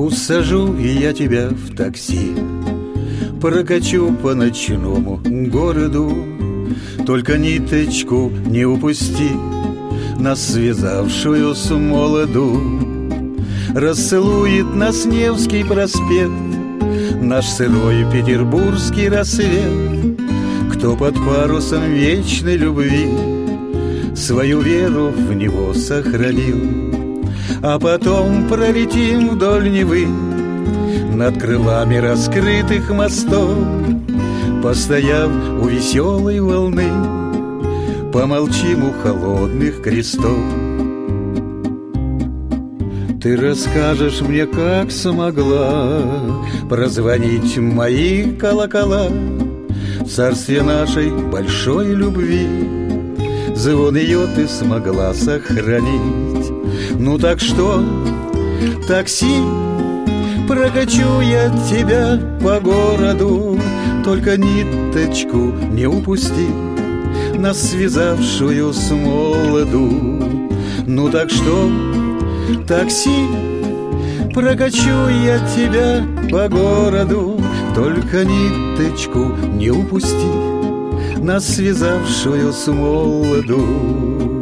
Усажу и я тебя в такси, прокачу по ночному городу. Только ниточку не упусти, нас связавшую с молоду. Расцелует нас Невский проспект, наш сырой петербургский рассвет. Кто под парусом вечной любви свою веру в него сохранил. А потом пролетим вдоль Невы над крылами раскрытых мостов, постояв у веселой волны, помолчим у холодных крестов. Ты расскажешь мне, как смогла прозвонить мои колокола в царстве нашей большой любви. Звон ее ты смогла сохранить. Ну так что, такси, прокачу я тебя по городу. Только ниточку не упусти, нас связавшую с молоду. Ну так что, такси, прокачу я тебя по городу. Только ниточку не упусти, нас связавшую с молоду.